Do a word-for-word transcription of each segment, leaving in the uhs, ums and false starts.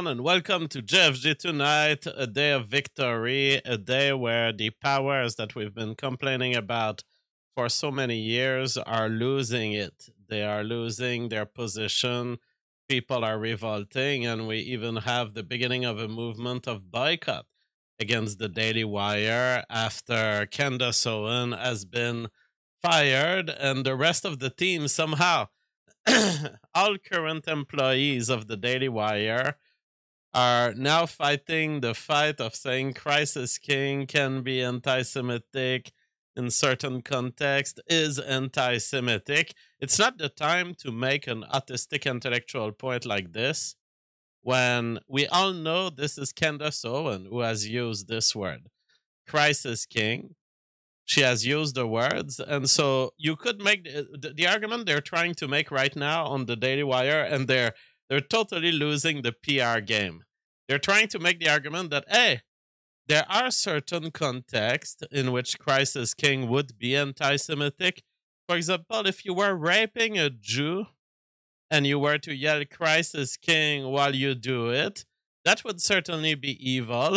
and welcome to J F G Tonight, a day of victory, a day where the powers that we've been complaining about for so many years are losing it. They are losing their position. People are revolting, and we even have the beginning of a movement of boycott against the Daily Wire after Candace Owen has been fired, and the rest of the team somehow all current employees of the Daily Wire are now fighting the fight of saying Crisis King can be anti Semitic in certain context, is anti Semitic. It's not the time to make an autistic intellectual point like this when we all know this is Candace Owen who has used this word, Crisis King. She has used the words, and so you could make the, the argument they're trying to make right now on the Daily Wire, and they're they're totally losing the P R game. They're trying to make the argument that hey, there are certain contexts in which Crisis King would be anti-Semitic. For example, if you were raping a Jew and you were to yell Crisis King while you do it, that would certainly be evil.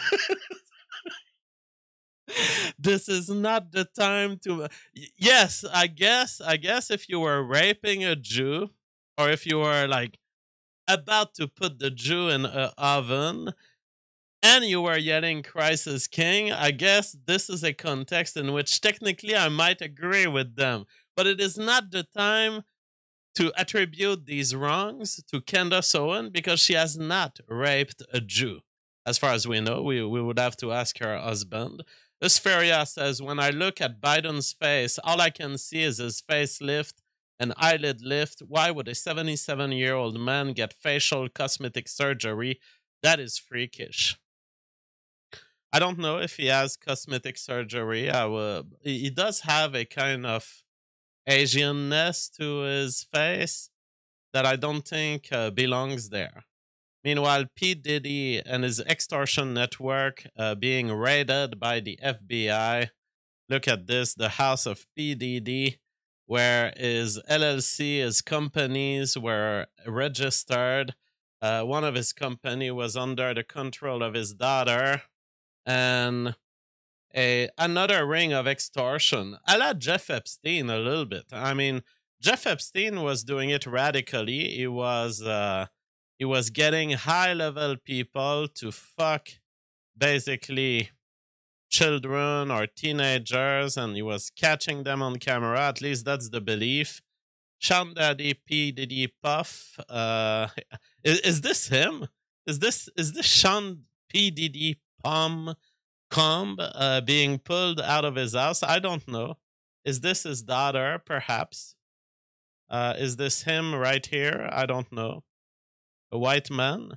This is not the time to. Yes, I guess. I guess if you were raping a Jew, or if you were like about to put the Jew in an oven, and you were yelling "Crisis King," I guess this is a context in which technically I might agree with them. But it is not the time to attribute these wrongs to Candace Owen because she has not raped a Jew. As far as we know, we, we would have to ask her husband. Usferia says, when I look at Biden's face, all I can see is his face lift and eyelid lift. Why would a seventy-seven-year-old man get facial cosmetic surgery? That is freakish. I don't know if he has cosmetic surgery. I will, he does have a kind of Asianness to his face that I don't think uh, belongs there. Meanwhile, P. Diddy and his extortion network uh, being raided by the F B I. Look at this, the house of P. Diddy, where his L L C, his companies were registered. Uh, one of his company was under the control of his daughter. And a another ring of extortion. I like Jeff Epstein a little bit. I mean, Jeff Epstein was doing it radically. He was... Uh, He was getting high-level people to fuck basically children or teenagers, and he was catching them on camera. At least that's the belief. Sean Daddy P. Diddy Puff. Uh, is, is this him? Is this is this Sean P. Diddy Pom Comb uh, being pulled out of his house? I don't know. Is this his daughter? Perhaps. Uh, is this him right here? I don't know. A white man?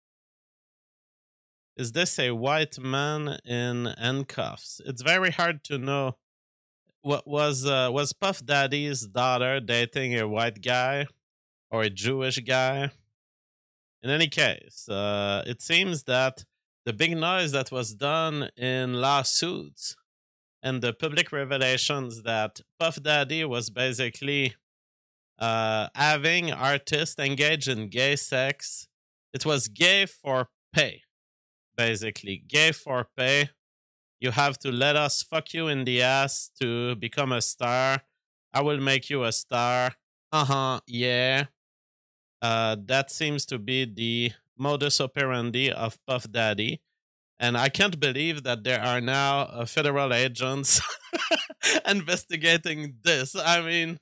Is this a white man in handcuffs? It's very hard to know. What was uh, was Puff Daddy's daughter dating a white guy or a Jewish guy? In any case, uh, it seems that the big noise that was done in lawsuits and the public revelations that Puff Daddy was basically Uh, having artists engage in gay sex. It was gay for pay, basically. Gay for pay. You have to let us fuck you in the ass to become a star. I will make you a star. Uh-huh, yeah. Uh, that seems to be the modus operandi of Puff Daddy. And I can't believe that there are now uh, federal agents investigating this. I mean...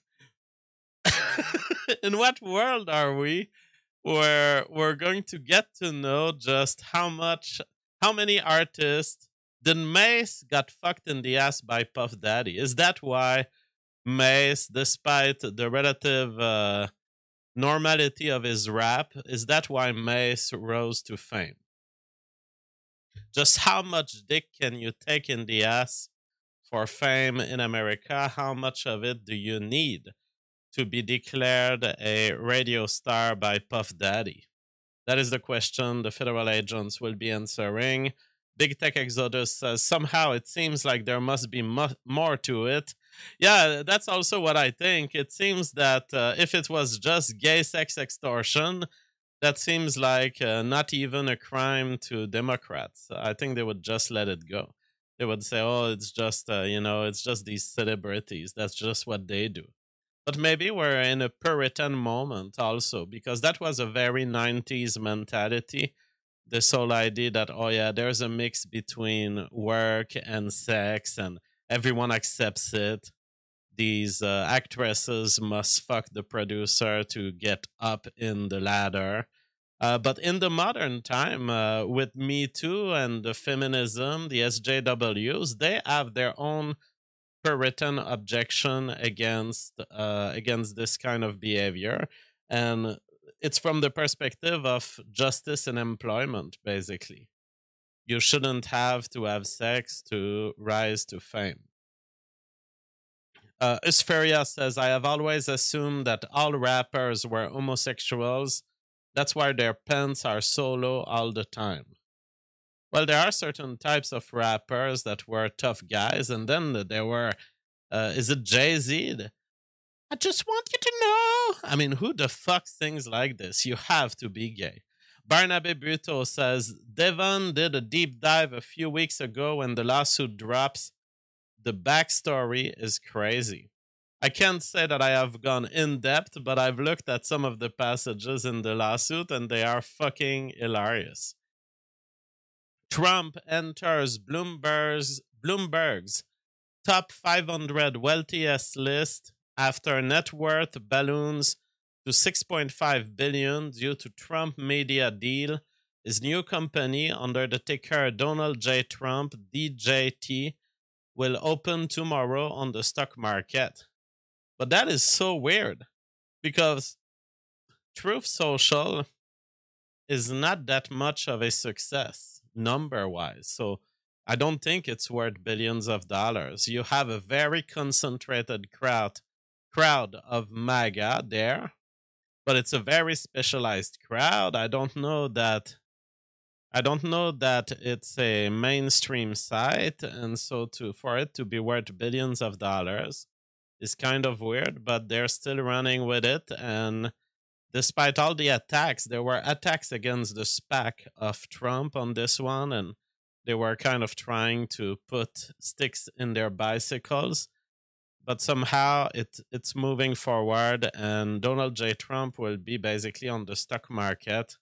In what world are we where we're going to get to know just how much, how many artists did Mace got fucked in the ass by Puff Daddy? Is that why Mace, despite the relative uh, normality of his rap, is that why Mace rose to fame? Just how much dick can you take in the ass for fame in America? How much of it do you need to be declared a radio star by Puff Daddy? That is the question the federal agents will be answering. Big Tech Exodus says somehow it seems like there must be mu- more to it. Yeah, that's also what I think. It seems that uh, if it was just gay sex extortion, That seems like uh, not even a crime to Democrats. I think they would just let it go. They would say, "Oh, it's just uh, you know, it's just these celebrities. That's just what they do." But maybe we're in a Puritan moment also, because that was a very nineties mentality. This whole idea that, oh yeah, there's a mix between work and sex, and everyone accepts it. These uh, actresses must fuck the producer to get up in the ladder. Uh, but in the modern time, uh, with Me Too and the feminism, the S J Ws, they have their own Puritan objection against uh, against this kind of behavior, and it's from the perspective of justice and employment. Basically, you shouldn't have to have sex to rise to fame. Uh, Uspheria says, I have always assumed that all rappers were homosexuals. That's why their pants are so low all the time. Well, there are certain types of rappers that were tough guys, and then there were, uh, is it Jay Z? I just want you to know. I mean, who the fuck sings like this? You have to be gay. Barnaby Buto says, Devon did a deep dive a few weeks ago when the lawsuit drops. The backstory is crazy. I can't say that I have gone in depth, but I've looked at some of the passages in the lawsuit and they are fucking hilarious. Trump enters Bloomberg's, Bloomberg's top five hundred wealthiest list after net worth balloons to six point five billion dollars due to Trump media deal. His new company under the ticker Donald J. Trump, D J T, will open tomorrow on the stock market. But that is so weird because Truth Social is not that much of a success number wise. So I don't think it's worth billions of dollars. You have a very concentrated crowd crowd of MAGA there, but it's a very specialized crowd. I don't know that I don't know that it's a mainstream site, and so to for it to be worth billions of dollars is kind of weird, but they're still running with it. And despite all the attacks, there were attacks against the SPAC of Trump on this one, and they were kind of trying to put sticks in their bicycles. But somehow it it's moving forward, and Donald J. Trump will be basically on the stock market.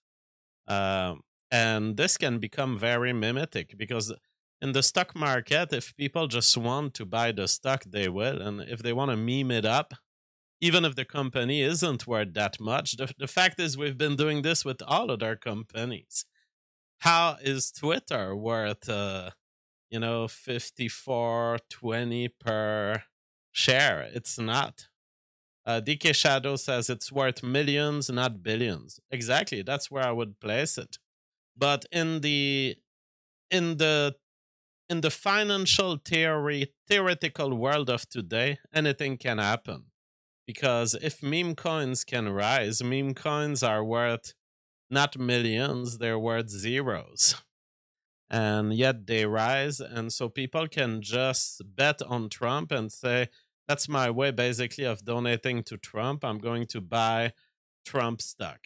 Um, and this can become very mimetic because in the stock market, if people just want to buy the stock, they will. And if they want to meme it up, even if the company isn't worth that much, the, the fact is we've been doing this with all other companies. How is Twitter worth, uh, you know, fifty-four twenty per share? It's not. Uh, D K Shadow says it's worth millions, not billions. Exactly, that's where I would place it. But in the in the in the financial theory theoretical world of today, anything can happen. Because if meme coins can rise, meme coins are worth not millions, they're worth zeros. And yet they rise, and so people can just bet on Trump and say, that's my way basically of donating to Trump. I'm going to buy Trump stock.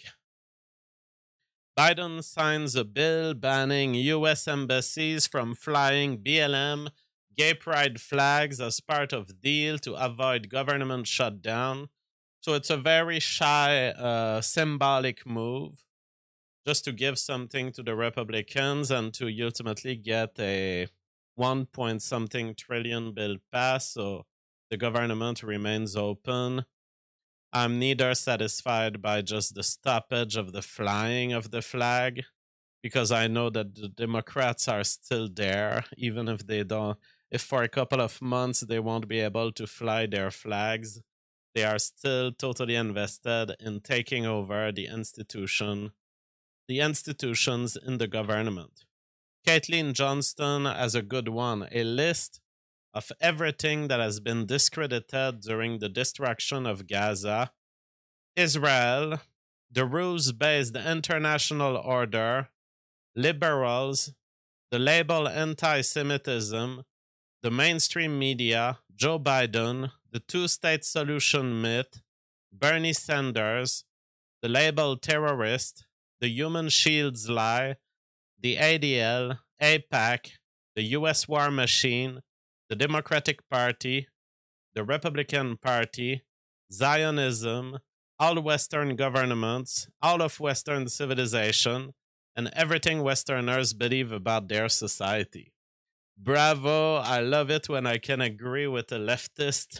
Biden signs a bill banning U S embassies from flying B L M gay pride flags as part of deal to avoid government shutdown. So it's a very shy, uh, symbolic move just to give something to the Republicans and to ultimately get a one point something trillion bill passed. So the government remains open. I'm neither satisfied by just the stoppage of the flying of the flag, because I know that the Democrats are still there, even if they don't, if for a couple of months they won't be able to fly their flags, they are still totally invested in taking over the institution, the institutions in the government. Caitlin Johnston has a good one, a list of everything that has been discredited during the destruction of Gaza, Israel, the rules-based international order, liberals, the label anti-Semitism, the mainstream media, Joe Biden, the two-state solution myth, Bernie Sanders, the label terrorist, the Human Shields Lie, the A D L, AIPAC, the U S War Machine, the Democratic Party, the Republican Party, Zionism, all Western governments, all of Western civilization, and everything Westerners believe about their society. Bravo, I love it when I can agree with a leftist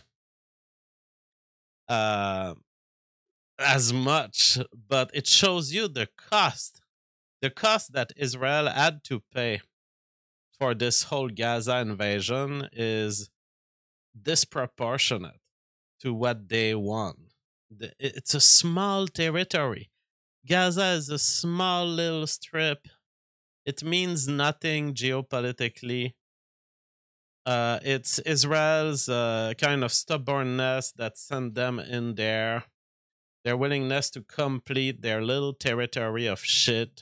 uh, as much, but it shows you the cost, the cost that Israel had to pay for this whole Gaza invasion is disproportionate to what they want. It's a small territory. Gaza is a small little strip. It means nothing geopolitically. Uh, it's Israel's uh, kind of stubbornness that sent them in there. Their willingness to complete their little territory of shit.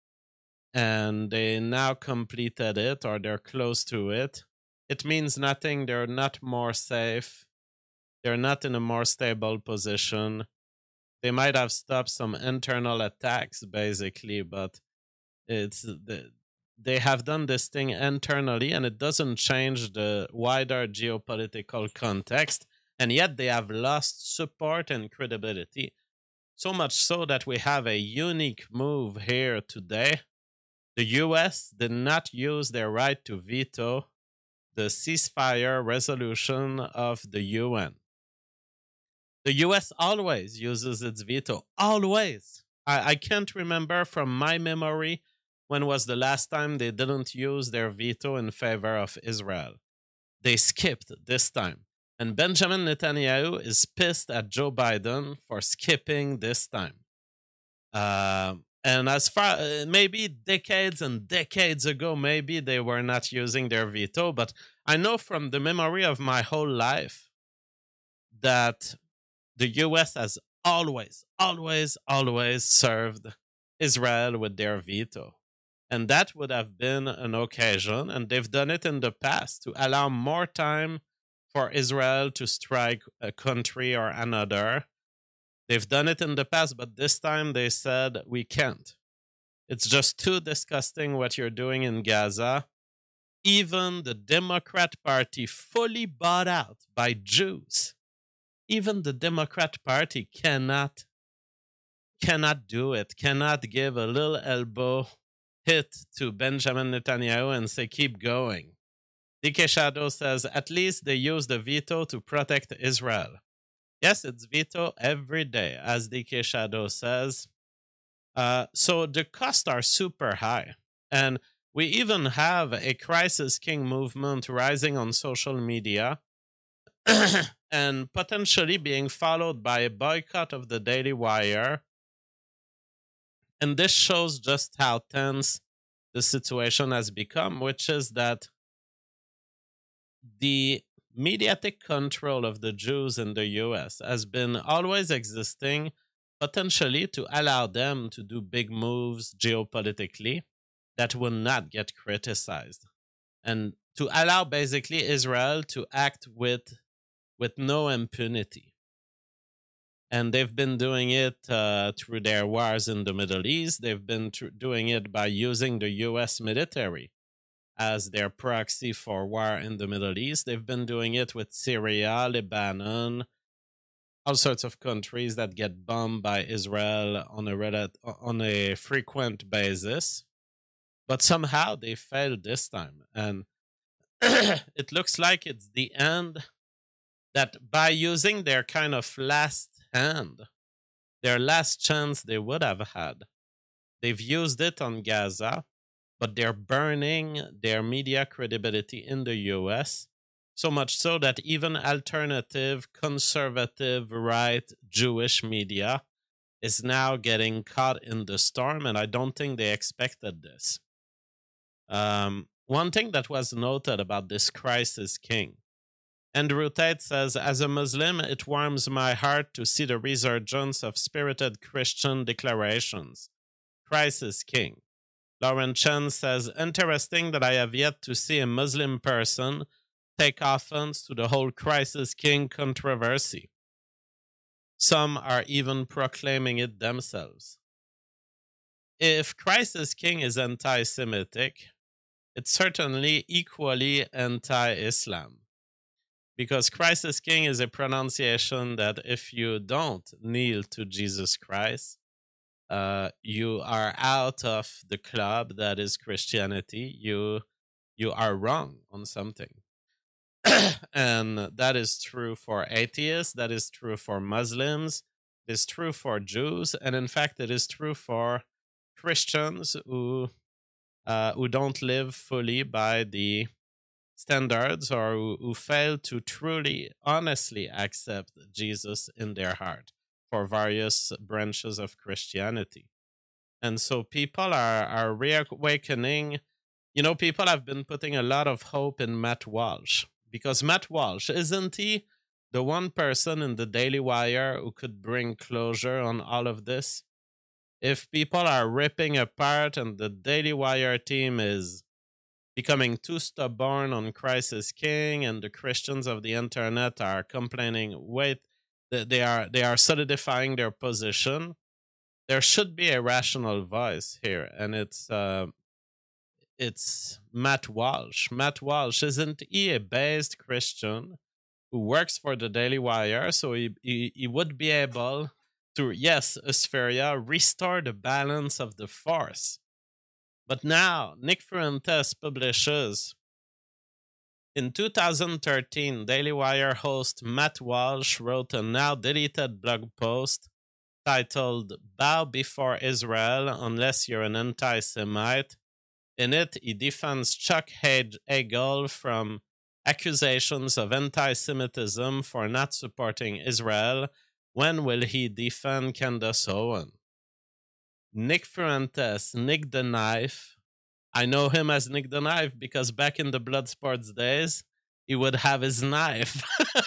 And they now completed it, or they're close to it. It means nothing. They're not more safe. They're not in a more stable position. They might have stopped some internal attacks, basically, but it's the, they have done this thing internally, and it doesn't change the wider geopolitical context. And yet they have lost support and credibility. So much so that we have a unique move here today. The U S did not use their right to veto the ceasefire resolution of the U N. The U S always uses its veto. Always. I, I can't remember from my memory when was the last time they didn't use their veto in favor of Israel. They skipped this time. And Benjamin Netanyahu is pissed at Joe Biden for skipping this time. Uh, and as far, uh, maybe decades and decades ago, maybe they were not using their veto, but I know from the memory of my whole life that the U S has always, always, always served Israel with their veto. And that would have been an occasion, and they've done it in the past, to allow more time for Israel to strike a country or another. They've done it in the past, but this time they said, we can't. It's just too disgusting what you're doing in Gaza. Even the Democrat Party, fully bought out by Jews, even the Democrat Party cannot, cannot do it, cannot give a little elbow hit to Benjamin Netanyahu and say, keep going. D K Shadow says, at least they use the veto to protect Israel. Yes, it's veto every day, as D K Shadow says. Uh, so the costs are super high. And we even have a Crisis King movement rising on social media and potentially being followed by a boycott of the Daily Wire. And this shows just how tense the situation has become, which is that the mediatic control of the Jews in the U S has been always existing, potentially to allow them to do big moves geopolitically that will not get criticized, and to allow basically Israel to act with with no impunity. And they've been doing it uh, through their wars in the Middle East. They've been tr- doing it by using the U S military as their proxy for war in the Middle East. They've been doing it with Syria, Lebanon, all sorts of countries that get bombed by Israel on a rel- on a frequent basis. But somehow they failed this time. And it looks like it's the end, that by using their kind of last hand, their last chance they would have had, they've used it on Gaza, but they're burning their media credibility in the U S, so much so that even alternative, conservative, right, Jewish media is now getting caught in the storm, and I don't think they expected this. Um, one thing that was noted about this Crisis King, Andrew Tate says, as a Muslim, it warms my heart to see the resurgence of spirited Christian declarations. Crisis King. Lauren Chen says, interesting that I have yet to see a Muslim person take offense to the whole Crisis King controversy. Some are even proclaiming it themselves. if Christ is King is anti Semitic, it's certainly equally anti Islam. Because Christ is King is a pronunciation that if you don't kneel to Jesus Christ, uh, you are out of the club that is Christianity. You you are wrong on something. And that is true for atheists, that is true for Muslims, it is true for Jews, and in fact, it is true for Christians who uh, who don't live fully by the standards or who, who fail to truly, honestly accept Jesus in their heart for various branches of Christianity. And so people are, are reawakening. You know, people have been putting a lot of hope in Matt Walsh because Matt Walsh, isn't he the one person in the Daily Wire who could bring closure on all of this? If people are ripping apart and the Daily Wire team is becoming too stubborn on Christ is King, and the Christians of the internet are complaining, wait, they are they are solidifying their position. There should be a rational voice here, and it's uh, it's Matt Walsh. Matt Walsh, isn't he a based Christian who works for the Daily Wire? So he he, he would be able to, yes, Aspheria, restore the balance of the force. But now, Nick Fuentes publishes, in two thousand thirteen, Daily Wire host Matt Walsh wrote a now deleted blog post titled Bow Before Israel Unless You're an Anti-Semite. In it, he defends Chuck Hagel from accusations of anti-Semitism for not supporting Israel. When will he defend Candace Owen? Nick Fuentes, Nick the Knife. I know him as Nick the Knife because back in the Bloodsports days, he would have his knife.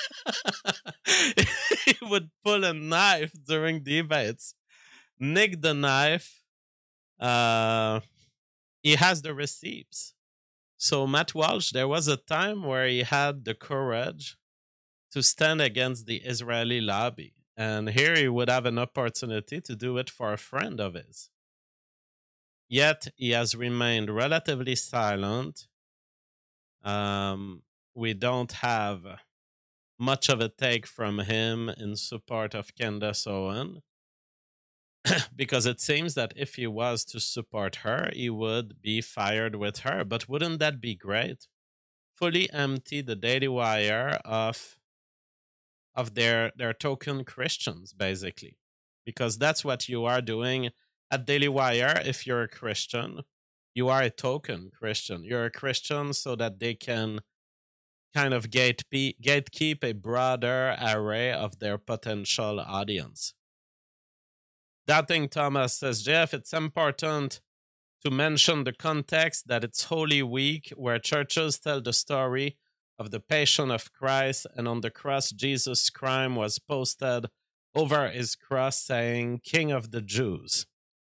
He would pull a knife during debates. Nick the Knife, uh, he has the receipts. So Matt Walsh, there was a time where he had the courage to stand against the Israeli lobby. And here he would have an opportunity to do it for a friend of his. Yet he has remained relatively silent. Um, we don't have much of a take from him in support of Candace Owen, because it seems that if he was to support her, he would be fired with her. But wouldn't that be great? Fully empty the Daily Wire of of their, their token Christians, basically. Because that's what you are doing at Daily Wire. If you're a Christian, you are a token Christian. You're a Christian so that they can kind of gatepe- gatekeep a broader array of their potential audience. Doubting Thomas says, Jeff, it's important to mention the context that it's Holy Week, where churches tell the story of the Passion of Christ, and on the cross, Jesus' crime was posted over his cross saying, King of the Jews.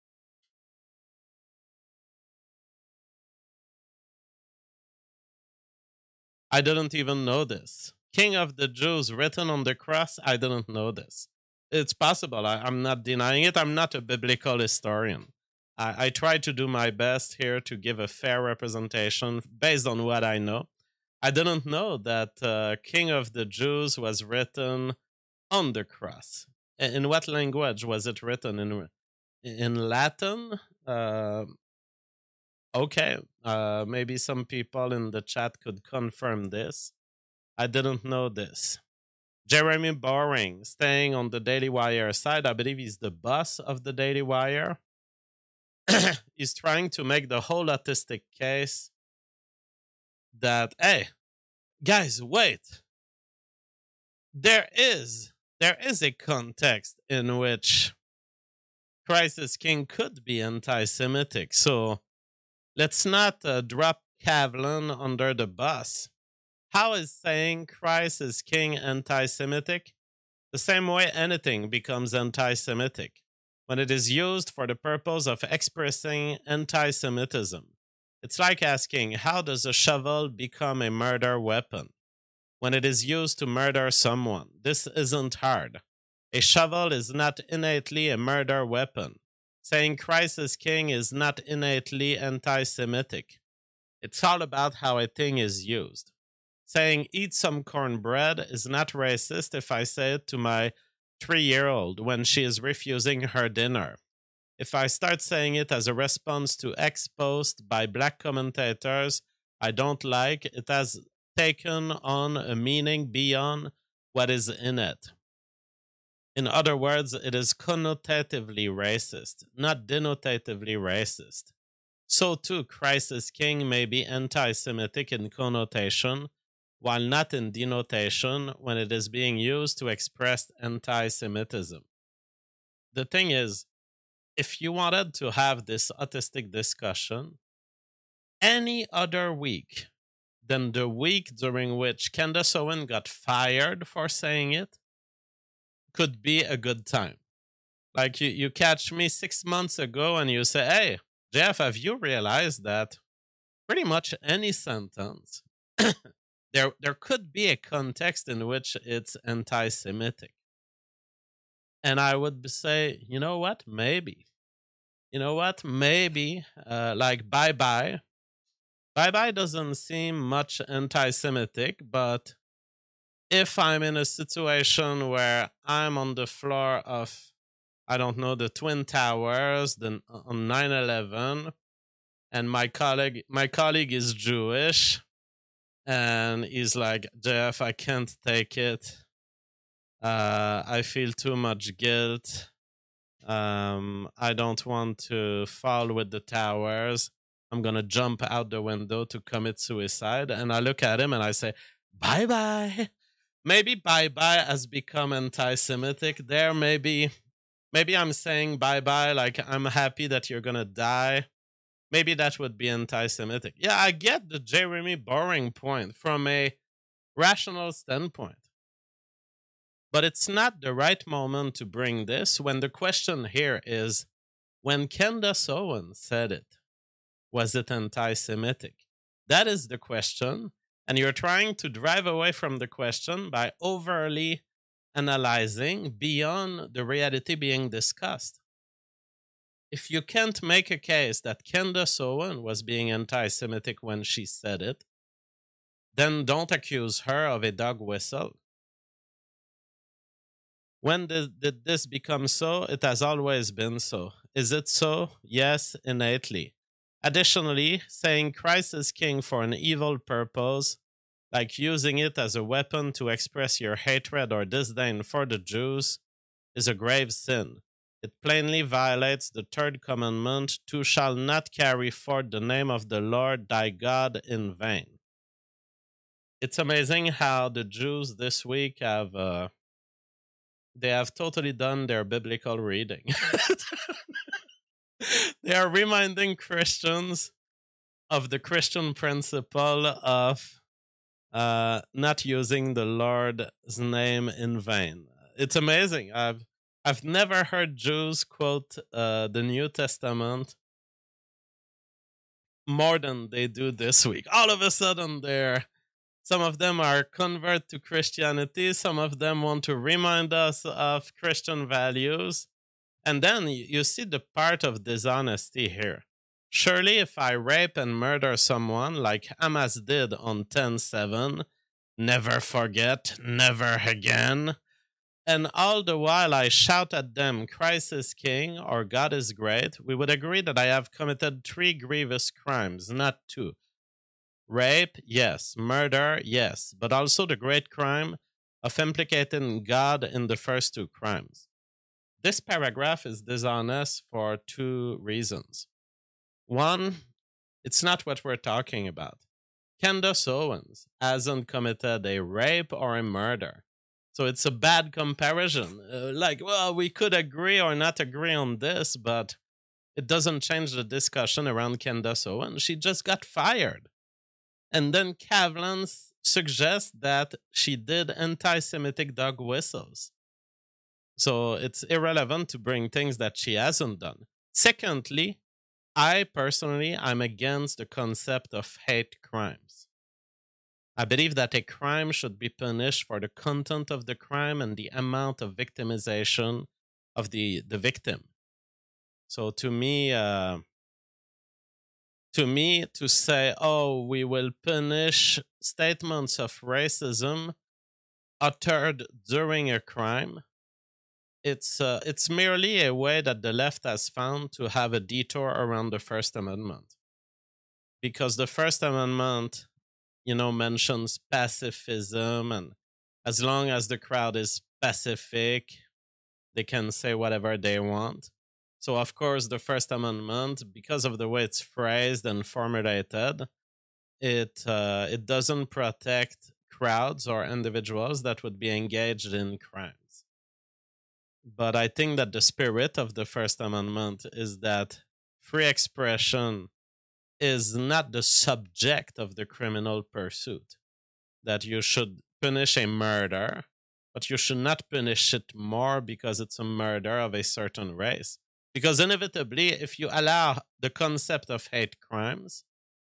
I didn't even know this. King of the Jews written on the cross, I didn't know this. It's possible. I, I'm not denying it. I'm not a biblical historian. I, I try to do my best here to give a fair representation based on what I know. I didn't know that uh, King of the Jews was written on the cross. In what language was it written? In in Latin? Uh, okay, uh, maybe some people in the chat could confirm this. I didn't know this. Jeremy Boring, staying on the Daily Wire side, I believe he's the boss of the Daily Wire. He's trying to make the whole autistic case that, hey, guys, wait. There is, there is a context in which Christ is King could be anti-Semitic. So let's not uh, drop Kavlan under the bus. How is saying Christ is King anti-Semitic? The same way anything becomes anti-Semitic, when it is used for the purpose of expressing anti-Semitism. It's like asking, how does a shovel become a murder weapon? When it is used to murder someone, this isn't hard. A shovel is not innately a murder weapon. Saying Christ is king is not innately anti Semitic. It's all about how a thing is used. Saying eat some cornbread is not racist if I say it to my three year old when she is refusing her dinner. If I start saying it as a response to X post by black commentators I don't like, it has taken on a meaning beyond what is in it. In other words, it is connotatively racist, not denotatively racist. So too, Christ is king may be anti-Semitic in connotation, while not in denotation when it is being used to express anti-Semitism. The thing is, if you wanted to have this autistic discussion any other week than the week during which Candace Owen got fired for saying it, could be a good time. Like you, you catch me six months ago and you say, hey, Jeff, have you realized that pretty much any sentence, there, there could be a context in which it's anti-Semitic? And I would say, you know what? Maybe. You know what? Maybe, uh, like bye-bye. Bye-bye doesn't seem much anti-Semitic, but if I'm in a situation where I'm on the floor of, I don't know, the Twin Towers then on nine eleven, and my colleague my colleague is Jewish, and he's like, Jeff, I can't take it. Uh, I feel too much guilt. Um, I don't want to fall with the towers. I'm going to jump out the window to commit suicide. And I look at him and I say, bye-bye. Maybe bye-bye has become anti-Semitic there. Maybe, maybe I'm saying bye-bye like I'm happy that you're going to die. Maybe that would be anti-Semitic. Yeah, I get the Jeremy boring point from a rational standpoint. But it's not the right moment to bring this when the question here is, when Candace Owen said it, was it anti-Semitic? That is the question, and you're trying to drive away from the question by overly analyzing beyond the reality being discussed. If you can't make a case that Candace Owen was being anti-Semitic when she said it, then don't accuse her of a dog whistle. When did, did this become so? It has always been so. Is it so? Yes, innately. Additionally, saying Christ is king for an evil purpose, like using it as a weapon to express your hatred or disdain for the Jews, is a grave sin. It plainly violates the third commandment, "Thou shalt not carry forth the name of the Lord thy God in vain." It's amazing how the Jews this week have... Uh, they have totally done their biblical reading. They are reminding Christians of the Christian principle of uh, not using the Lord's name in vain. It's amazing. I've I've never heard Jews quote uh, the New Testament more than they do this week. All of a sudden, they're some of them are convert to Christianity. Some of them want to remind us of Christian values. And then you see the part of dishonesty here. Surely if I rape and murder someone like Hamas did on ten seven, never forget, never again. And all the while I shout at them, Christ is king or God is great, we would agree that I have committed three grievous crimes, not two. Rape, yes. Murder, yes. But also the great crime of implicating God in the first two crimes. This paragraph is dishonest for two reasons. One, it's not what we're talking about. Candace Owens hasn't committed a rape or a murder. So it's a bad comparison. Uh, like, well, we could agree or not agree on this, but it doesn't change the discussion around Candace Owens. She just got fired. And then Kavlan suggests that she did anti-Semitic dog whistles. So it's irrelevant to bring things that she hasn't done. Secondly, I personally, I'm against the concept of hate crimes. I believe that a crime should be punished for the content of the crime and the amount of victimization of the, the victim. So to me, uh, to me, to say, "Oh, we will punish statements of racism uttered during a crime," it's uh, it's merely a way that the left has found to have a detour around the First Amendment, because the First Amendment, you know, mentions pacifism, and as long as the crowd is pacific, they can say whatever they want. So, of course, the First Amendment, because of the way it's phrased and formulated, it uh, it doesn't protect crowds or individuals that would be engaged in crimes. But I think that the spirit of the First Amendment is that free expression is not the subject of the criminal pursuit. That you should punish a murder, but you should not punish it more because it's a murder of a certain race. Because inevitably, if you allow the concept of hate crimes,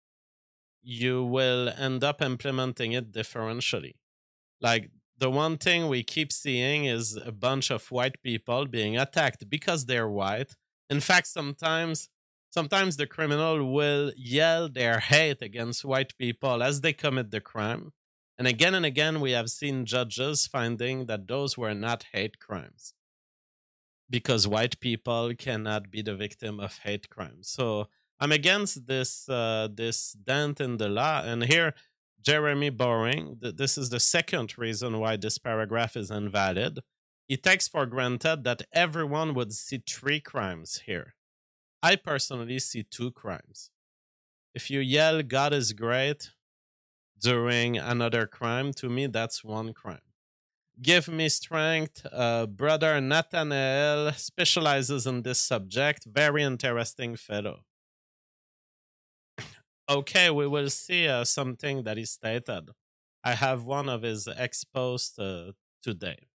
you will end up implementing it differentially. Like, the one thing we keep seeing is a bunch of white people being attacked because they're white. In fact, sometimes sometimes the criminal will yell their hate against white people as they commit the crime. And again and again, we have seen judges finding that those were not hate crimes because white people cannot be the victim of hate crimes. So I'm against this uh, this dent in the law. And here, Jeremy Boring, th- this is the second reason why this paragraph is invalid. He takes for granted that everyone would see three crimes here. I personally see two crimes. If you yell, "God is great," during another crime, to me, that's one crime. "Give me strength." Uh, Brother Nathanael specializes in this subject. Very interesting fellow. Okay, we will see uh, something that he stated. I have one of his exposed uh, today.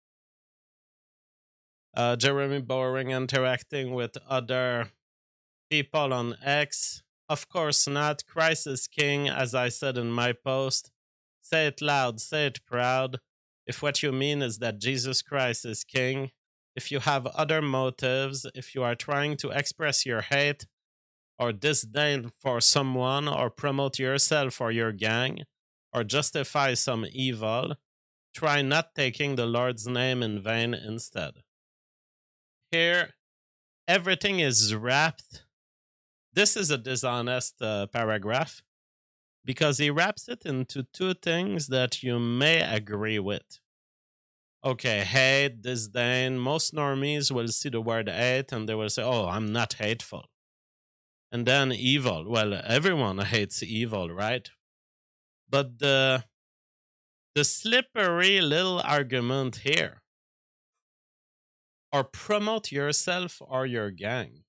Uh, Jeremy Boring interacting with other people on X. Of course not. Christ is king, as I said in my post. Say it loud, say it proud. If what you mean is that Jesus Christ is king, if you have other motives, if you are trying to express your hate or disdain for someone or promote yourself or your gang or justify some evil, try not taking the Lord's name in vain instead. Here, everything is wrapped. This is a dishonest uh, paragraph because he wraps it into two things that you may agree with. Okay, hate, disdain. Most normies will see the word hate and they will say, "Oh, I'm not hateful." And then evil. Well, everyone hates evil, right? But the the slippery little argument here, or promote yourself or your gang.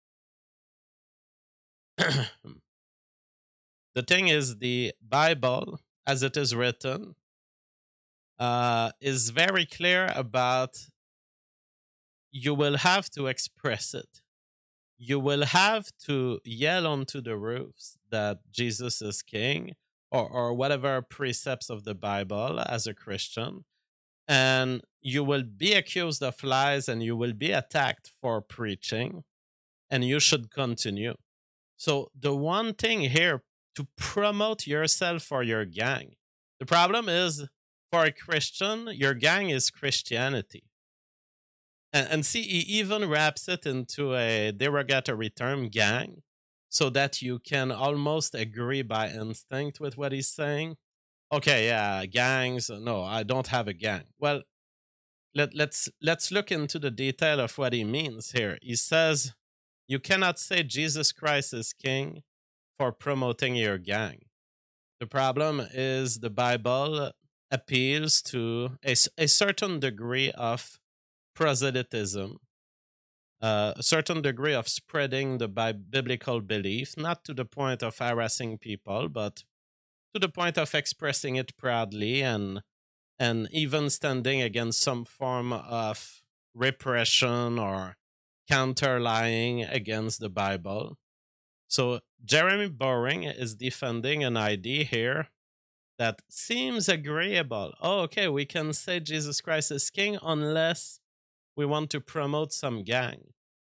The thing is, the Bible, as it is written, uh, is very clear about you will have to express it. You will have to yell onto the roofs that Jesus is king, or, or whatever precepts of the Bible as a Christian. And you will be accused of lies and you will be attacked for preaching, and you should continue. So, the one thing here, to promote yourself or your gang, the problem is for a Christian, your gang is Christianity. And, and see, he even wraps it into a derogatory term, gang, so that you can almost agree by instinct with what he's saying. Okay, yeah, gangs. No, I don't have a gang. Well, let, let's let's look into the detail of what he means here. He says you cannot say Jesus Christ is king for promoting your gang. The problem is the Bible appeals to a, a certain degree of proselytism, uh, a certain degree of spreading the bi- biblical belief, not to the point of harassing people, but to the point of expressing it proudly and and even standing against some form of repression or counter lying against the Bible. So Jeremy Boring is defending an idea here that seems agreeable. Oh, okay, we can say Jesus Christ is king unless we want to promote some gang.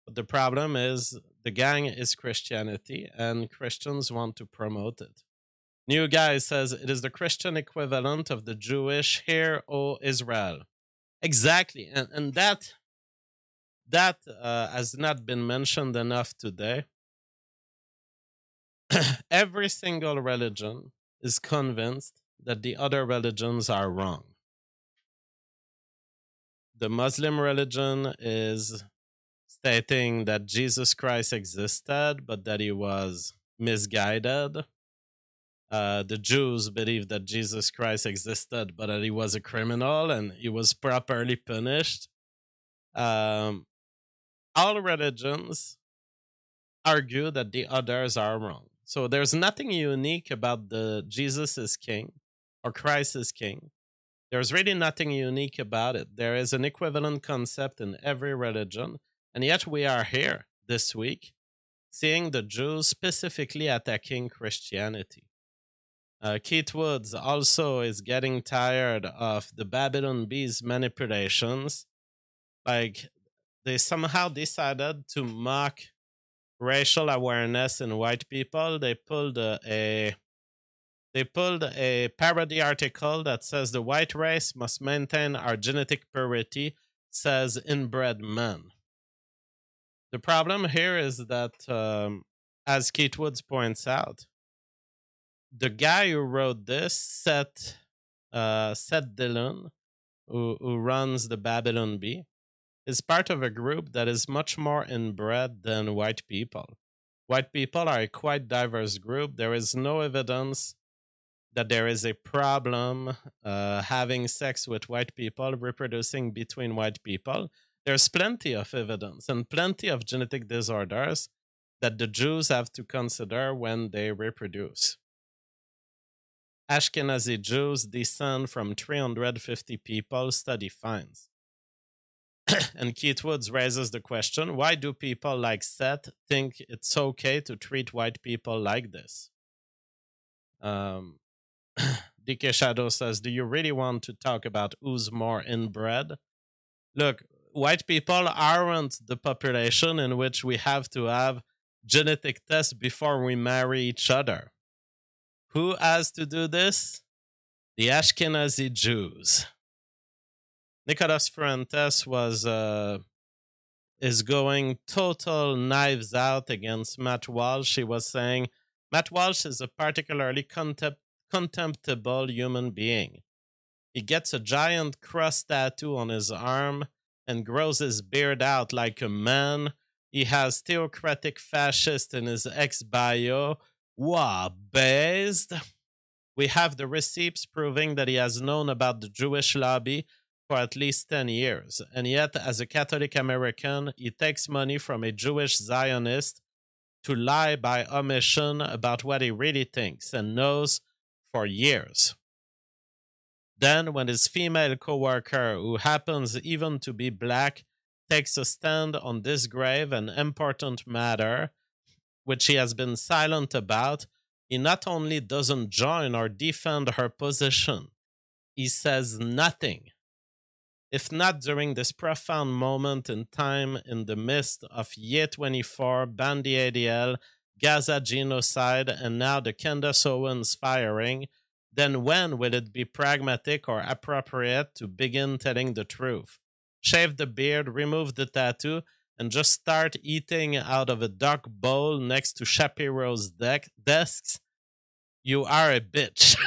But the problem is the gang is Christianity, and Christians want to promote it. New Guy says it is the Christian equivalent of the Jewish "Hear, O Israel." Exactly, and and that that uh, has not been mentioned enough today. Every single religion is convinced that the other religions are wrong. The Muslim religion is stating that Jesus Christ existed, but that he was misguided. Uh, the Jews believe that Jesus Christ existed, but that he was a criminal and he was properly punished. Um, all religions argue that the others are wrong. So there's nothing unique about the Jesus is king or Christ is king. There's really nothing unique about it. There is an equivalent concept in every religion, and yet we are here this week seeing the Jews specifically attacking Christianity. Uh, Keith Woods also is getting tired of the Babylon Bee's manipulations. Like, they somehow decided to mock racial awareness in white people. They pulled a, a they pulled a parody article that says the white race must maintain our genetic purity, says inbred men. The problem here is that, um, as Keith Woods points out, the guy who wrote this, Seth, uh, Seth Dillon, who, who runs the Babylon Bee, is part of a group that is much more inbred than white people. White people are a quite diverse group. There is no evidence that there is a problem uh, having sex with white people, reproducing between white people. There's plenty of evidence and plenty of genetic disorders that the Jews have to consider when they reproduce. Ashkenazi Jews descend from three hundred fifty people, study finds. And Keith Woods raises the question, why do people like Seth think it's okay to treat white people like this? Um, D K Shadow says, do you really want to talk about who's more inbred? Look, white people aren't the population in which we have to have genetic tests before we marry each other. Who has to do this? The Ashkenazi Jews. Nicholas Fuentes was uh, is going total knives out against Matt Walsh. He was saying Matt Walsh is a particularly contempt- contemptible human being. He gets a giant cross tattoo on his arm and grows his beard out like a man. He has theocratic fascist in his ex-bio. Wow, based. We have the receipts proving that he has known about the Jewish lobby for at least ten years. And yet, as a Catholic American, he takes money from a Jewish Zionist to lie by omission about what he really thinks and knows for years. Then, when his female co-worker, who happens even to be black, takes a stand on this grave and important matter, which he has been silent about, he not only doesn't join or defend her position, he says nothing. If not during this profound moment in time in the midst of Ye twenty-four, Bandi A D L, Gaza genocide, and now the Candace Owens firing, then when will it be pragmatic or appropriate to begin telling the truth? Shave the beard, remove the tattoo, and just start eating out of a duck bowl next to Shapiro's de- desks? You are a bitch.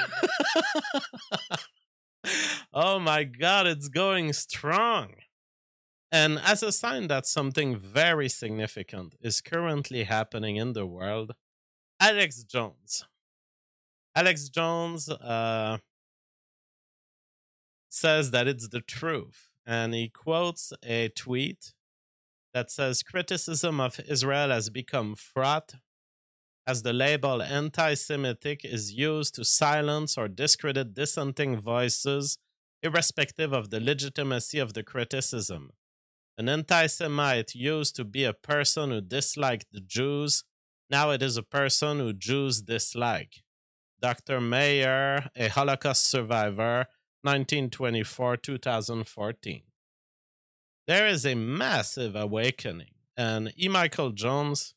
Oh my God, it's going strong. And as a sign that something very significant is currently happening in the world, Alex Jones. Alex Jones uh, says that it's the truth. And he quotes a tweet that says, criticism of Israel has become fraught as the label anti-Semitic is used to silence or discredit dissenting voices, irrespective of the legitimacy of the criticism. An anti-Semite used to be a person who disliked the Jews. Now it is a person who Jews dislike. Doctor Mayer, a Holocaust survivor, nineteen twenty-four to twenty fourteen. There is a massive awakening, And E. Michael Jones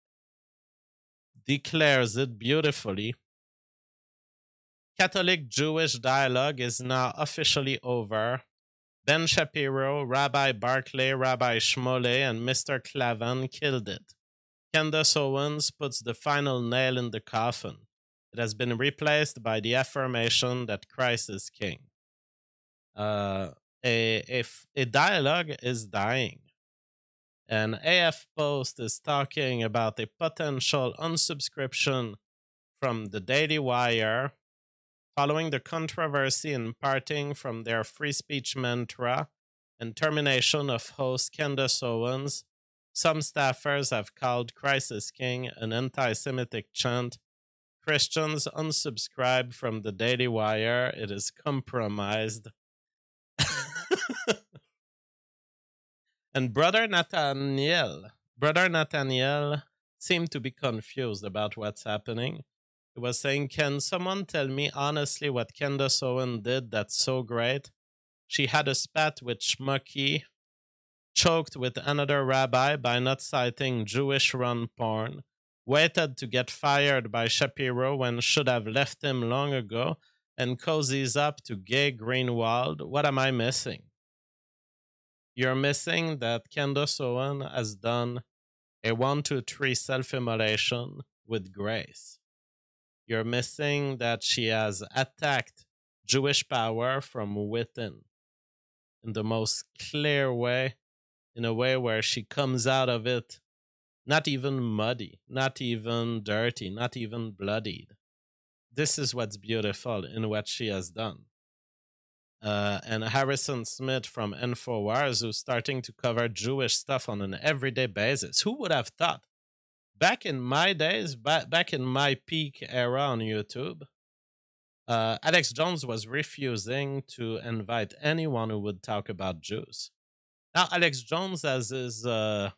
declares it beautifully. Catholic Jewish dialogue is now officially over. Ben Shapiro, Rabbi Barclay, Rabbi Shmuley, and Mister Klavan killed it. Candace Owens puts the final nail in the coffin. It has been replaced by the affirmation that Christ is king. Uh, a, a, a dialogue is dying. An A F Post is talking about a potential unsubscription from the Daily Wire following the controversy in parting from their free speech mantra and termination of host Candace Owens. Some staffers have called Christ is King an anti-Semitic chant. Christians unsubscribe from the Daily Wire. It is compromised. And Brother Nathaniel, Brother Nathaniel seemed to be confused about what's happening. He was saying, can someone tell me honestly what Candace Owens did that's so great? She had a spat with Schmucky, choked with another rabbi by not citing Jewish-run porn, waited to get fired by Shapiro when should have left him long ago, and cozies up to gay Greenwald. What am I missing? You're missing that Candace Owens has done a one, two, three self-immolation with grace. You're missing that she has attacked Jewish power from within in the most clear way, in a way where she comes out of it not even muddy, not even dirty, not even bloodied. This is what's beautiful in what she has done. Uh, and Harrison Smith from InfoWars, who's starting to cover Jewish stuff on an everyday basis. Who would have thought? Back in my days, back, back in my peak era on YouTube, uh, Alex Jones was refusing to invite anyone who would talk about Jews. Now, Alex Jones has his, uh,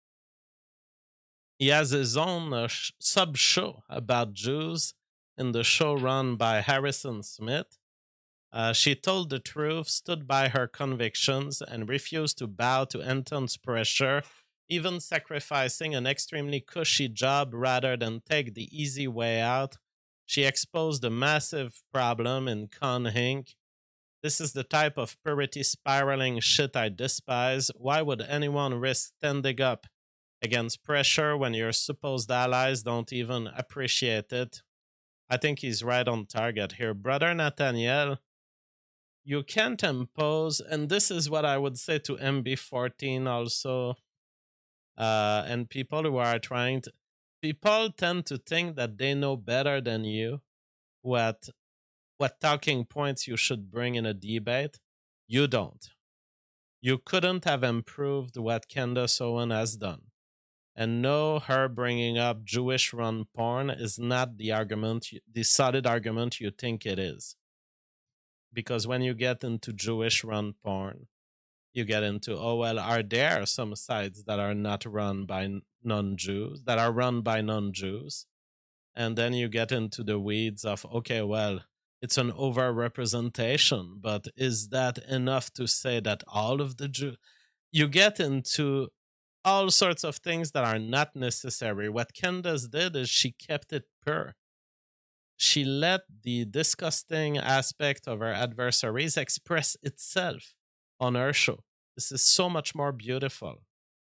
he has his own uh, sh- sub-show about Jews in the show run by Harrison Smith. Uh, she told the truth, stood by her convictions, and refused to bow to intense pressure, even sacrificing an extremely cushy job rather than take the easy way out. She exposed a massive problem in Con Incorporated. This is the type of purity spiraling shit I despise. Why would anyone risk standing up against pressure when your supposed allies don't even appreciate it? I think he's right on target here. Brother Nathaniel, you can't impose, and this is what I would say to M B fourteen also, uh, and people who are trying to, people tend to think that they know better than you what what talking points you should bring in a debate. You don't. You couldn't have improved what Candace Owens has done. And no, her bringing up Jewish-run porn is not the argument, the solid argument you think it is. Because when you get into Jewish-run porn, you get into, oh, well, are there some sites that are not run by non-Jews, that are run by non-Jews? And then you get into the weeds of, okay, well, it's an overrepresentation, but is that enough to say that all of the Jews... You get into all sorts of things that are not necessary. What Candace did is she kept it pure. She let the disgusting aspect of her adversaries express itself on her show. This is so much more beautiful.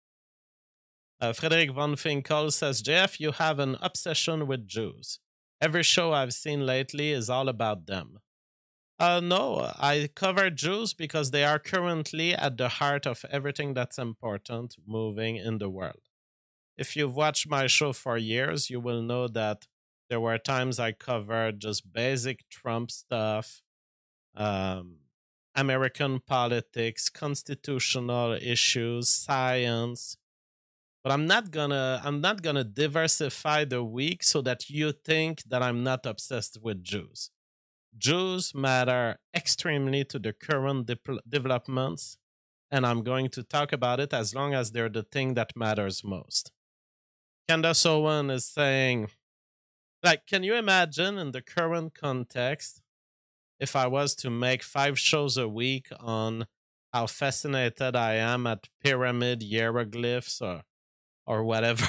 Uh, Frederick von Finkel says, J F, you have an obsession with Jews. Every show I've seen lately is all about them. Uh, no, I cover Jews because they are currently at the heart of everything that's important moving in the world. If you've watched my show for years, you will know that there were times I covered just basic Trump stuff, um, American politics, constitutional issues, science. But I'm not gonna I'm not gonna diversify the week so that you think that I'm not obsessed with Jews. Jews matter extremely to the current de- developments, and I'm going to talk about it as long as they're the thing that matters most. Candace Owens is saying, like, can you imagine in the current context if I was to make five shows a week on how fascinated I am at pyramid hieroglyphs or or whatever.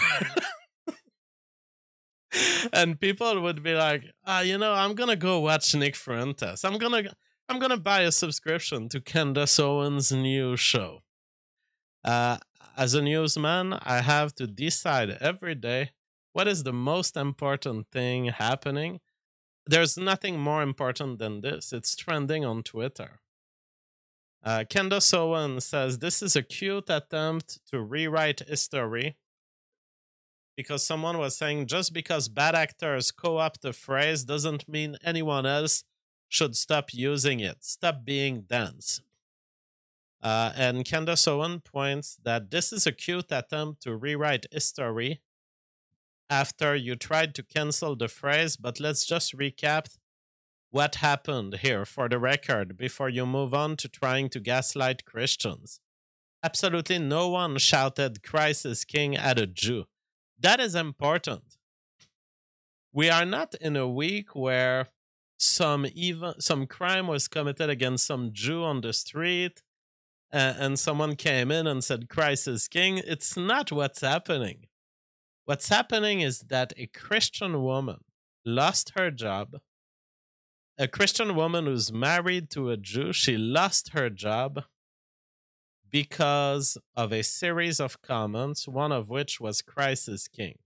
And people would be like, ah, you know, I'm gonna go watch Nick Fuentes. I'm gonna I'm gonna buy a subscription to Candace Owens' new show. Uh, as a newsman, I have to decide every day what is the most important thing happening. There's nothing more important than this. It's trending on Twitter. Uh, Candace Owens says this is a cute attempt to rewrite history, because someone was saying just because bad actors co-opt a phrase doesn't mean anyone else should stop using it. Stop being dense. Uh, and Candace Owens points that this is a cute attempt to rewrite history after you tried to cancel the phrase, but let's just recap what happened here for the record before you move on to trying to gaslight Christians. Absolutely no one shouted Christ is King at a Jew. That is important. We are not in a week where some even some crime was committed against some Jew on the street uh, and someone came in and said Christ is King. It's not what's happening. What's happening is that a Christian woman lost her job. A Christian woman who's married to a Jew, she lost her job because of a series of comments, one of which was Christ is King,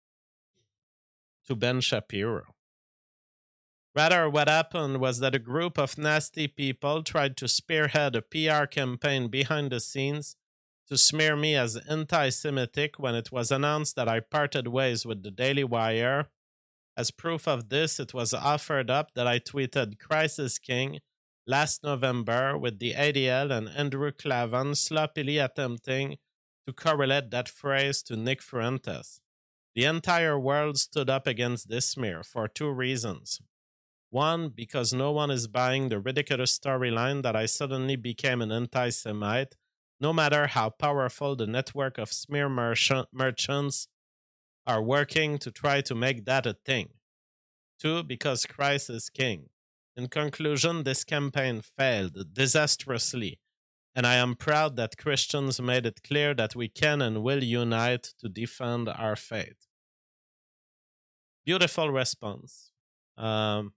to Ben Shapiro. Rather, what happened was that a group of nasty people tried to spearhead a P R campaign behind the scenes to smear me as anti-Semitic when it was announced that I parted ways with the Daily Wire. As proof of this, it was offered up that I tweeted Christ is King last November with the A D L and Andrew Klavan sloppily attempting to correlate that phrase to Nick Fuentes. The entire world stood up against this smear for two reasons. One, because no one is buying the ridiculous storyline that I suddenly became an anti-Semite, no matter how powerful the network of smear merchant- merchants are working to try to make that a thing. Two, because Christ is King. In conclusion, this campaign failed disastrously, and I am proud that Christians made it clear that we can and will unite to defend our faith. Beautiful response. Um,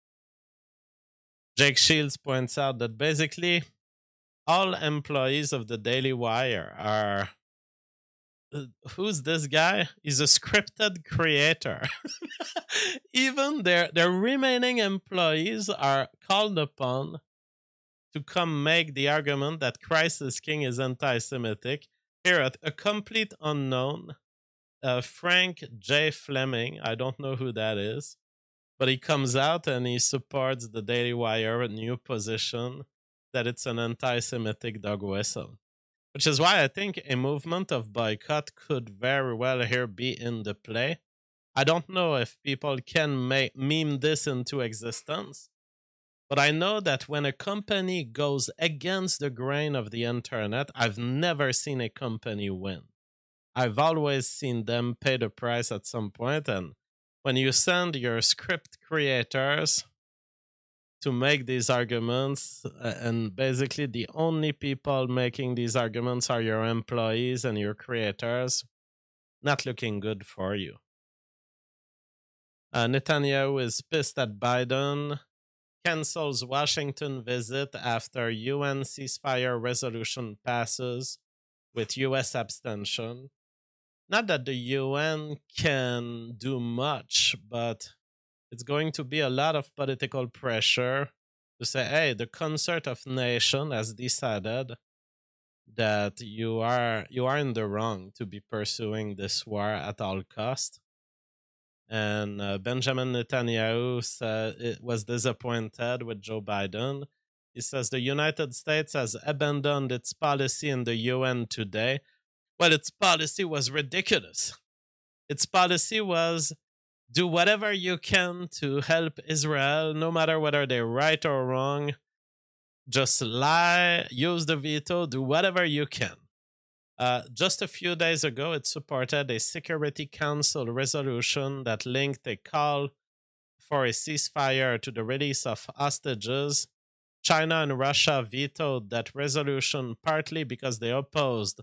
Jake Shields points out that basically all employees of the Daily Wire are... Uh, who's this guy? He's a scripted creator. Even their, their remaining employees are called upon to come make the argument that Christ is King is anti-Semitic. Here, a complete unknown, uh, Frank J. Fleming, I don't know who that is, but he comes out and he supports the Daily Wire new position that it's an anti-Semitic dog whistle. Which is why I think a movement of boycott could very well here be in the play. I don't know if people can make, meme this into existence, but I know that when a company goes against the grain of the internet, I've never seen a company win. I've always seen them pay the price at some point, and when you send your script creators to make these arguments, uh, and basically the only people making these arguments are your employees and your creators, not looking good for you. Uh, Netanyahu is pissed at Biden, cancels Washington visit after U N ceasefire resolution passes with U S abstention. Not that the U N can do much, but it's going to be a lot of political pressure to say, hey, the concert of nation has decided that you are you are in the wrong to be pursuing this war at all cost. And uh, Benjamin Netanyahu said it was disappointed with Joe Biden. He says the United States has abandoned its policy in the U N today. Well, its policy was ridiculous. Its policy was do whatever you can to help Israel, no matter whether they're right or wrong. Just lie, use the veto, do whatever you can. Uh, just a few days ago, it supported a Security Council resolution that linked a call for a ceasefire to the release of hostages. China and Russia vetoed that resolution partly because they opposed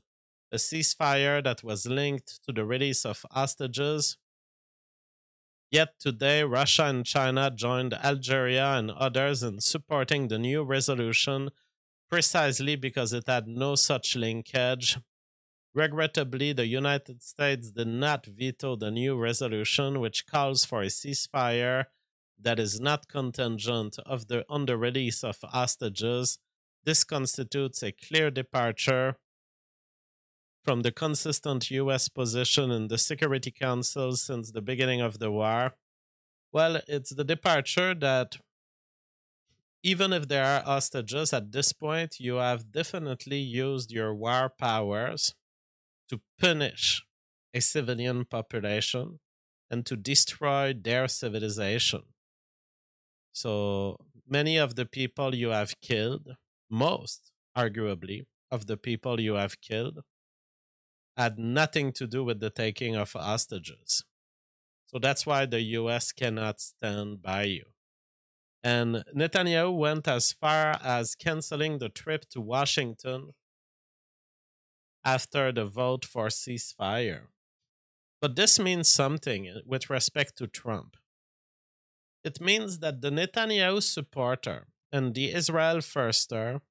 a ceasefire that was linked to the release of hostages. Yet today, Russia and China joined Algeria and others in supporting the new resolution precisely because it had no such linkage. Regrettably, the United States did not veto the new resolution, which calls for a ceasefire that is not contingent of the, on the release of hostages. This constitutes a clear departure from the consistent U S position in the Security Council since the beginning of the war. Well, it's the departure that even if there are hostages at this point, you have definitely used your war powers to punish a civilian population and to destroy their civilization. So many of the people you have killed, most arguably of the people you have killed, had nothing to do with the taking of hostages. So that's why the U S cannot stand by you. And Netanyahu went as far as canceling the trip to Washington after the vote for ceasefire. But this means something with respect to Trump. It means that the Netanyahu supporter and the Israel firster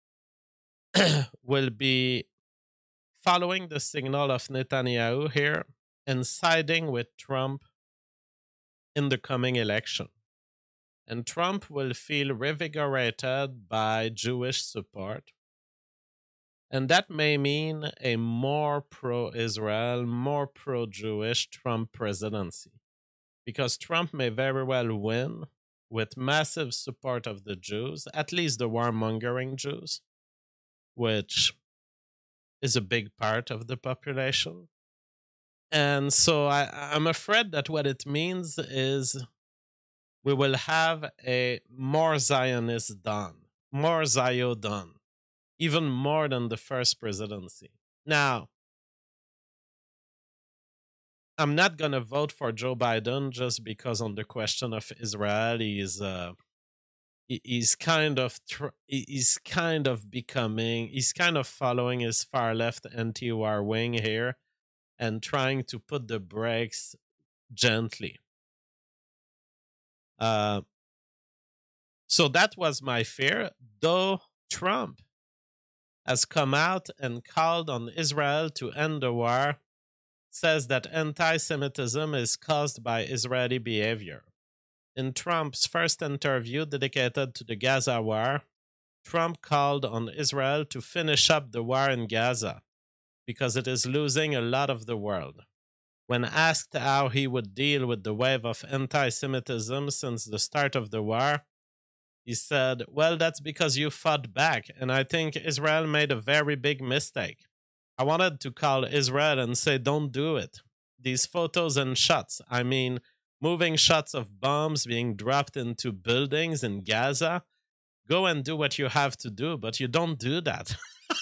will be following the signal of Netanyahu here and siding with Trump in the coming election. And Trump will feel revigorated by Jewish support. And that may mean a more pro-Israel, more pro-Jewish Trump presidency. Because Trump may very well win with massive support of the Jews, at least the warmongering Jews, which is a big part of the population. And so I, I'm afraid that what it means is we will have a more Zionist Don, more Zio Don, even more than the first presidency. Now, I'm not going to vote for Joe Biden just because on the question of Israel, he's uh, he's kind of tr- he's kind of becoming he's kind of following his far left anti-war wing here and trying to put the brakes gently. Uh, so that was my fear, though Trump has come out and called on Israel to end the war, says that anti-Semitism is caused by Israeli behavior. In Trump's first interview dedicated to the Gaza war, Trump called on Israel to finish up the war in Gaza because it is losing a lot of the world. When asked how he would deal with the wave of anti-Semitism since the start of the war, he said, well, that's because you fought back, and I think Israel made a very big mistake. I wanted to call Israel and say, don't do it. These photos and shots, I mean, moving shots of bombs being dropped into buildings in Gaza, go and do what you have to do, but you don't do that.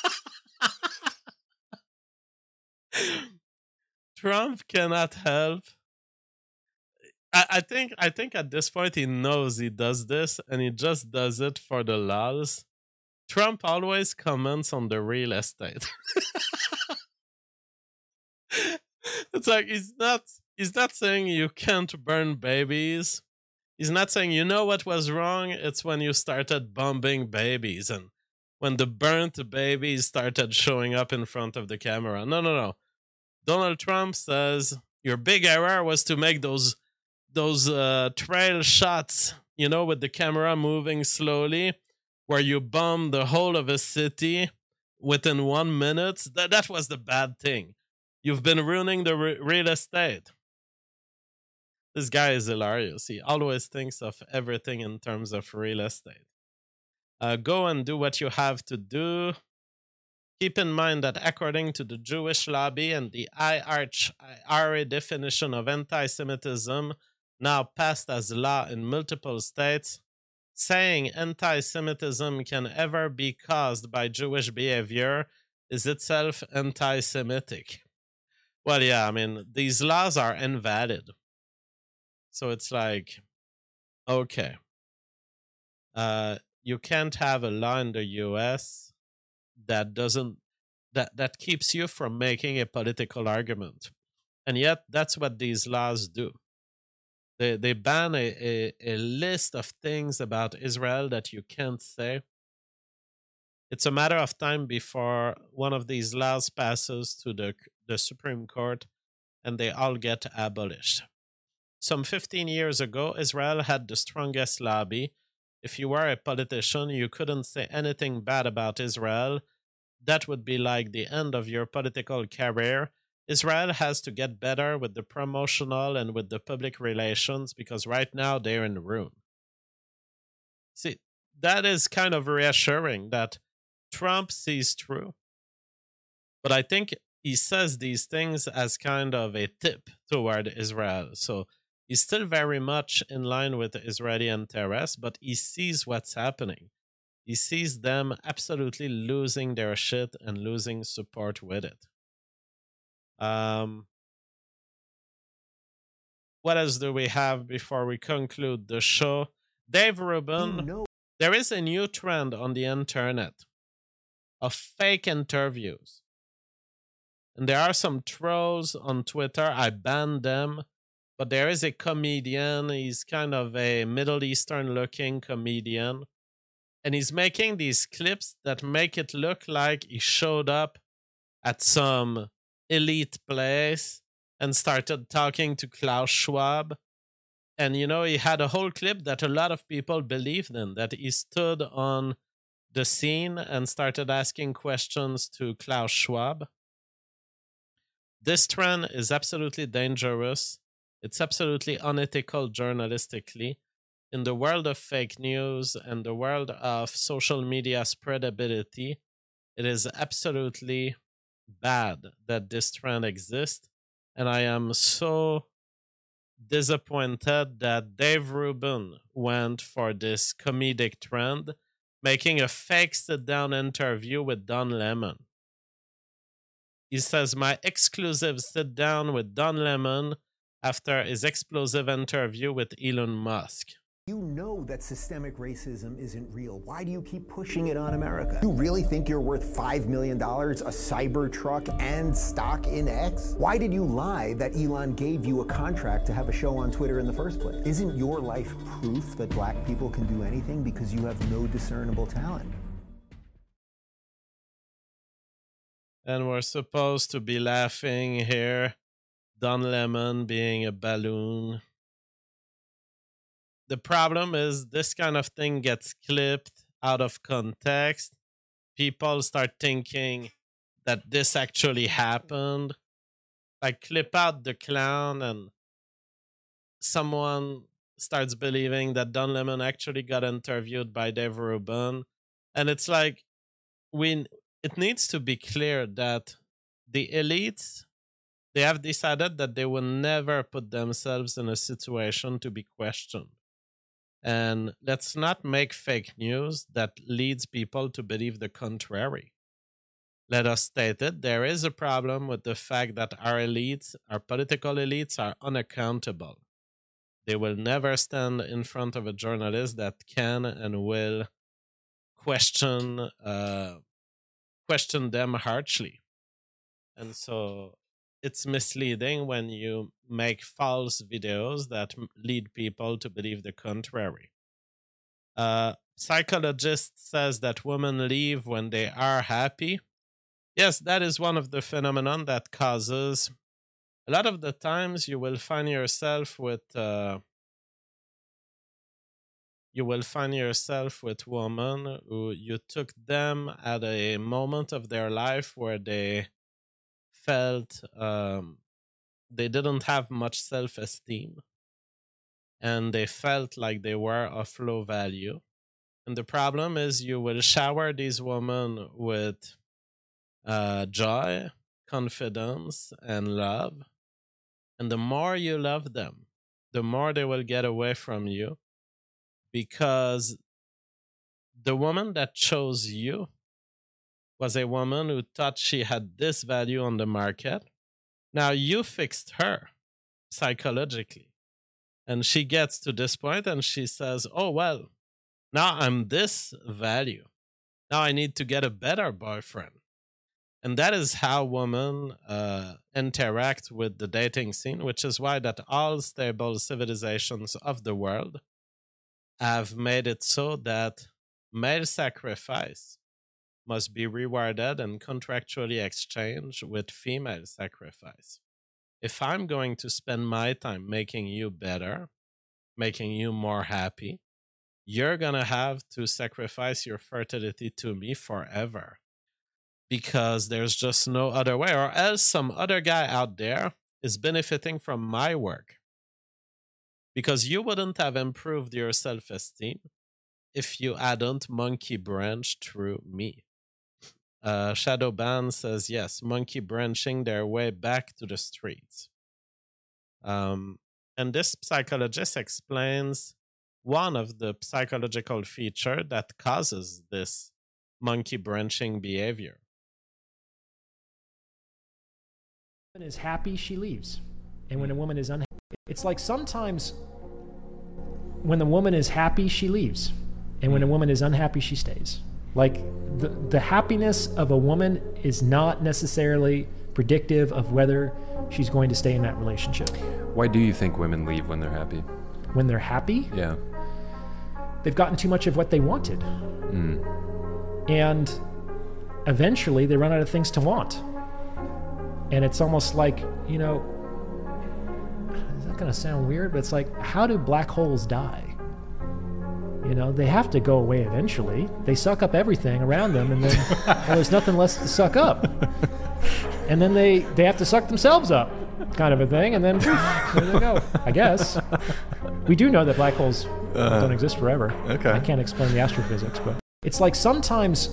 Trump cannot help. I, I think I think at this point he knows he does this and he just does it for the lulz. Trump always comments on the real estate. It's like he's not he's not saying you can't burn babies. He's not saying you know what was wrong. It's when you started bombing babies and when the burnt babies started showing up in front of the camera. No, no, no. Donald Trump says your big error was to make those those uh, trail shots, you know, with the camera moving slowly, where you bomb the whole of a city within one minute. That that was the bad thing. You've been ruining the re- real estate. This guy is hilarious. He always thinks of everything in terms of real estate. Uh, go and do what you have to do. Keep in mind that according to the Jewish lobby and the I R A definition of anti-Semitism, now passed as law in multiple states, saying anti-Semitism can ever be caused by Jewish behavior is itself anti-Semitic. Well, yeah, I mean, these laws are invalid. So it's like, okay, uh, you can't have a law in the U S that doesn't that, that keeps you from making a political argument. And yet, that's what these laws do. They, they ban a, a, a list of things about Israel that you can't say. It's a matter of time before one of these laws passes to the, the Supreme Court and they all get abolished. Some fifteen years ago, Israel had the strongest lobby. If you were a politician, you couldn't say anything bad about Israel. That would be like the end of your political career. Israel has to get better with the promotional and with the public relations because right now they're in ruin. See, that is kind of reassuring that Trump sees through. But I think he says these things as kind of a tip toward Israel. So he's still very much in line with the Israeli interests, but he sees what's happening. He sees them absolutely losing their shit and losing support with it. Um, what else do we have before we conclude the show? Dave Rubin, You know. there is a new trend on the internet of fake interviews. And there are some trolls on Twitter. I banned them. But there is a comedian. He's kind of a Middle Eastern looking comedian. And he's making these clips that make it look like he showed up at some elite place and started talking to Klaus Schwab. And, you know, he had a whole clip that a lot of people believed in, that he stood on the scene and started asking questions to Klaus Schwab. This trend is absolutely dangerous. It's absolutely unethical journalistically. In the world of fake news and the world of social media spreadability, it is absolutely bad that this trend exists. And I am so disappointed that Dave Rubin went for this comedic trend, making a fake sit-down interview with Don Lemon. He says, my exclusive sit-down with Don Lemon after his explosive interview with Elon Musk. You know that systemic racism isn't real. Why do you keep pushing it on America? You really think you're worth five million dollars, a Cybertruck, and stock in X? Why did you lie that Elon gave you a contract to have a show on Twitter in the first place? Isn't your life proof that black people can do anything because you have no discernible talent? And we're supposed to be laughing here. Don Lemon being a balloon. The problem is this kind of thing gets clipped out of context. People start thinking that this actually happened. Like, clip out the clown and someone starts believing that Don Lemon actually got interviewed by Dave Rubin. And it's like, we, it needs to be clear that the elites, they have decided that they will never put themselves in a situation to be questioned. And let's not make fake news that leads people to believe the contrary. Let us state it. There is a problem with the fact that our elites, our political elites, are unaccountable. They will never stand in front of a journalist that can and will question uh, question them harshly. And so it's misleading when you make false videos that lead people to believe the contrary. Uh, psychologist says that women leave when they are happy. Yes, that is one of the phenomenon that causes. A lot of the times you will find yourself with uh, you will find yourself with women who you took them at a moment of their life where they felt um, they didn't have much self-esteem and they felt like they were of low value. And the problem is you will shower these women with uh, joy, confidence, and love. And the more you love them, the more they will get away from you, because the woman that chose you was a woman who thought she had this value on the market. Now you fixed her psychologically. And she gets to this point and she says, oh, well, now I'm this value. Now I need to get a better boyfriend. And that is how women uh, interact with the dating scene, which is why that all stable civilizations of the world have made it so that male sacrifice must be rewarded and contractually exchanged with female sacrifice. If I'm going to spend my time making you better, making you more happy, you're going to have to sacrifice your fertility to me forever, because there's just no other way, or else some other guy out there is benefiting from my work. Because you wouldn't have improved your self-esteem if you hadn't monkey branched through me. Uh, Shadowban says, yes, monkey branching their way back to the streets. Um, and this psychologist explains one of the psychological features that causes this monkey branching behavior. When a woman is happy, she leaves. And when a woman is unhappy, it's like sometimes when the woman is happy, she leaves. And when a woman is unhappy, she stays. Like the, the happiness of a woman is not necessarily predictive of whether she's going to stay in that relationship. Why do you think women leave when they're happy? When they're happy? Yeah. They've gotten too much of what they wanted. Mm. And eventually they run out of things to want. And it's almost like, you know, is that going to sound weird? But it's like, how do black holes die? You know, they have to go away eventually. They suck up everything around them, and then well, there's nothing less to suck up. And then they, they have to suck themselves up, kind of a thing, and then there they go, I guess. We do know that black holes uh, don't exist forever. Okay. I can't explain the astrophysics, but it's like sometimes...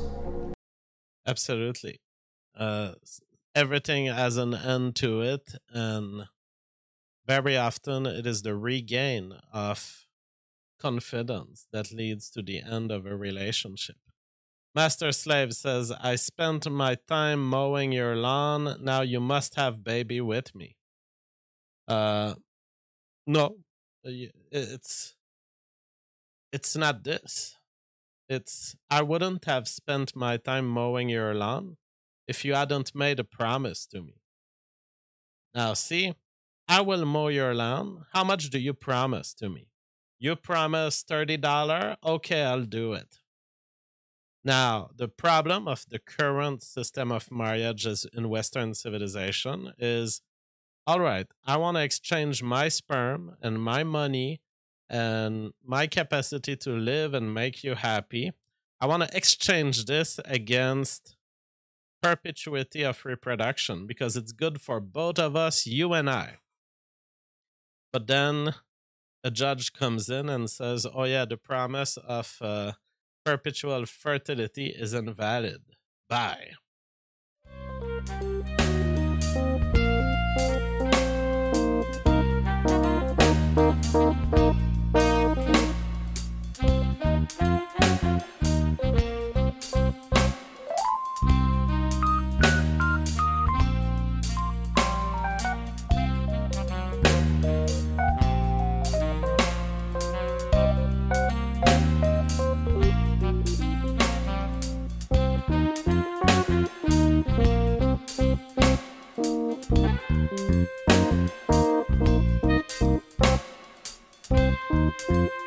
Absolutely. Uh, everything has an end to it, and very often it is the regain of confidence that leads to the end of a relationship. Master Slave says, I spent my time mowing your lawn. Now you must have baby with me. Uh, no, it's, it's not this. It's, I wouldn't have spent my time mowing your lawn if you hadn't made a promise to me. Now see, I will mow your lawn. How much do you promise to me? You promise thirty dollars? Okay, I'll do it. Now, the problem of the current system of marriage is in Western civilization is, all right, I want to exchange my sperm and my money and my capacity to live and make you happy. I want to exchange this against perpetuity of reproduction because it's good for both of us, you and I. But then a judge comes in and says, oh yeah, the promise of uh, perpetual fertility is invalid. Bye. Thank you.